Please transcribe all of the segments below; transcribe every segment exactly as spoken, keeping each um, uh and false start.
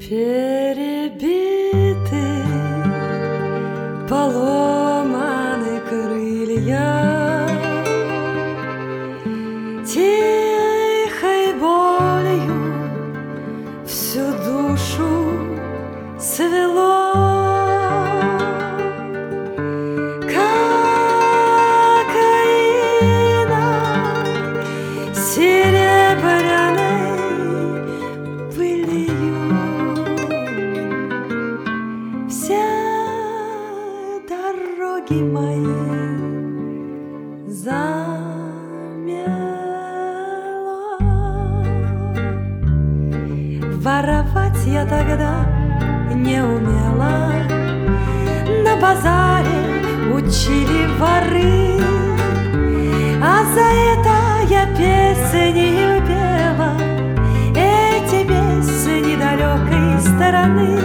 Перебиты, поломаны крылья, тихой болью всю душу свело. Кокаина серебряной пылью все дороги мои замело. Воровать я тогда не умела, на базаре учили воры, а за это я песни пела, эти песни далекой стороны.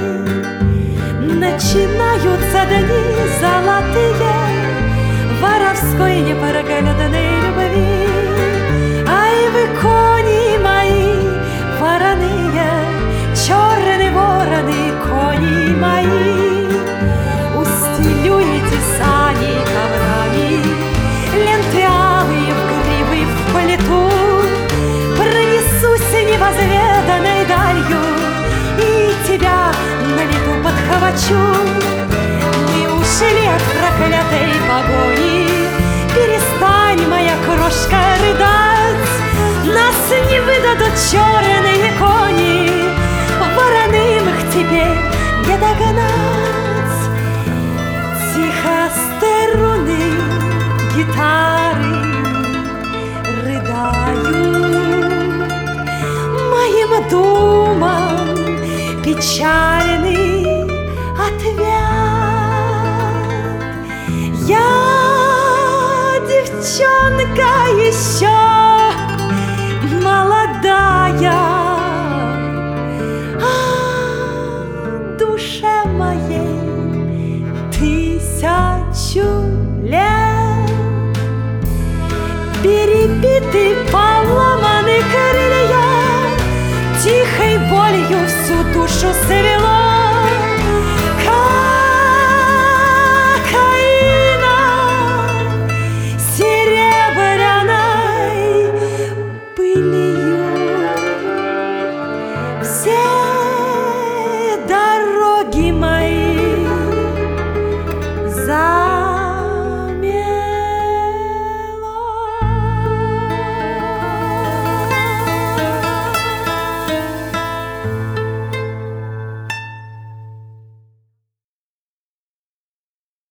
Начинаются дни золотые воровской непрогаданной любви. Ай, вы, кони мои вороные, черные вороны, кони мои, устелюете сани коврами, ленты алые в гривы в плиту. Пронесусь невозведанной далью и тебя на лету подхвачу. Мы ушли от проклятой погони, перестань, моя крошка, рыдать. Нас не выдадут черные кони, вороным их теперь не догнать. Тихо струны гитары рыдают моим думам печальный ответ. Я девчонка еще молодая, а душе моей тысячу лет. Перебиты, поломаны крылья, тихой болью всю душу свело. Кокаина серебряной пылью все дороги мои за